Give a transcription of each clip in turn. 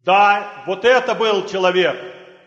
Да, вот это был человек.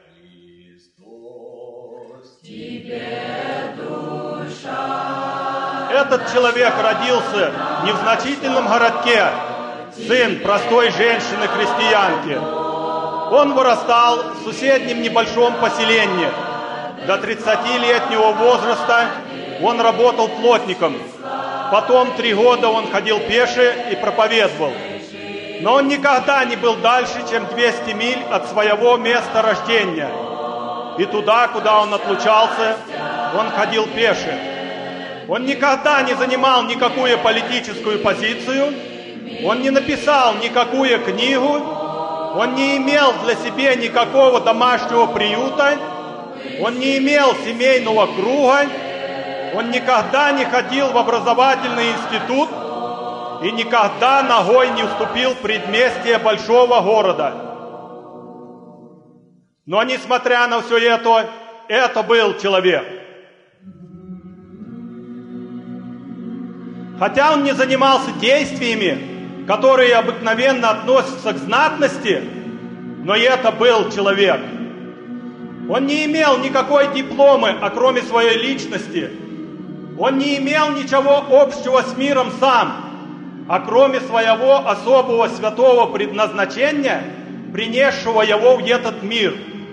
Этот человек родился не в значительном городке, сын простой женщины-крестьянки. Он вырастал в соседнем небольшом поселении. До 30-летнего возраста он работал плотником. Потом 3 года он ходил пеше и проповедовал. Но он никогда не был дальше, чем 200 миль от своего места рождения. И туда, куда он отлучался, он ходил пеше. Он никогда не занимал никакую политическую позицию, он не написал никакую книгу, он не имел для себя никакого домашнего приюта, он не имел семейного круга, он никогда не ходил в образовательный институт и никогда ногой не вступил в предместье большого города. Но несмотря на все это был человек. Хотя он не занимался действиями, которые обыкновенно относятся к знатности, но и это был человек. Он не имел никакой дипломы, кроме своей личности. Он не имел ничего общего с миром сам, кроме своего особого святого предназначения, принесшего его в этот мир.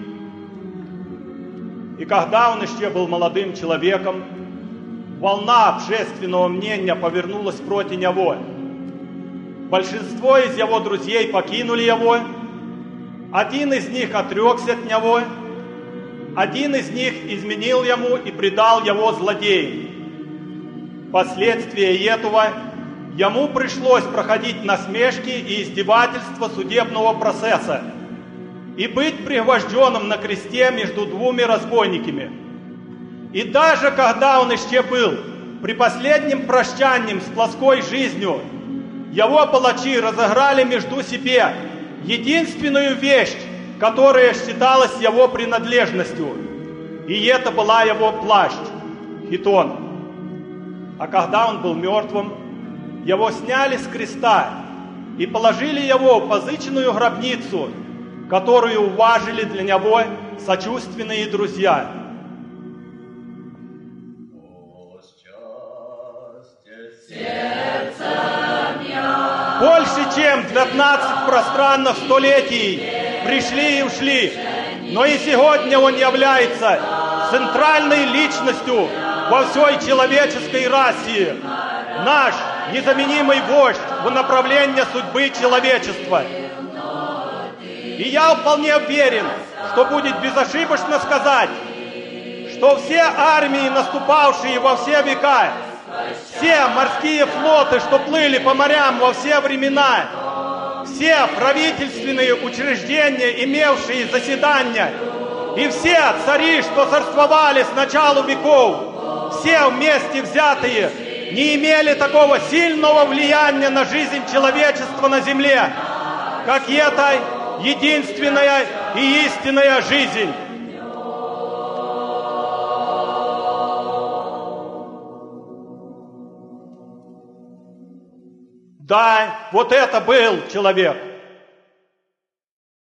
И когда он еще был молодым человеком, волна общественного мнения повернулась против него. Большинство из его друзей покинули его. Один из них отрекся от него. Один из них изменил ему и предал его злодеям. Впоследствии этого ему пришлось проходить насмешки и издевательства судебного процесса и быть пригвожденным на кресте между 2 разбойниками. И даже когда он еще был при последнем прощании с плоской жизнью, его палачи разыграли между себе единственную вещь, которая считалась его принадлежностью. И это была его плащ, хитон. А когда он был мертвым, его сняли с креста и положили его в позыченную гробницу, которую уважили для него сочувственные друзья. Больше чем 15 пространных столетий пришли и ушли, но и сегодня он является центральной личностью во всей человеческой расе. Наш незаменимый вождь в направлении судьбы человечества. И я вполне уверен, что будет безошибочно сказать, что все армии, наступавшие во все века, все морские флоты, что плыли по морям во все времена, все правительственные учреждения, имевшие заседания, и все цари, что царствовали с начала веков, все вместе взятые, не имели такого сильного влияния на жизнь человечества на земле, как эта единственная и истинная жизнь. Да, вот это был человек.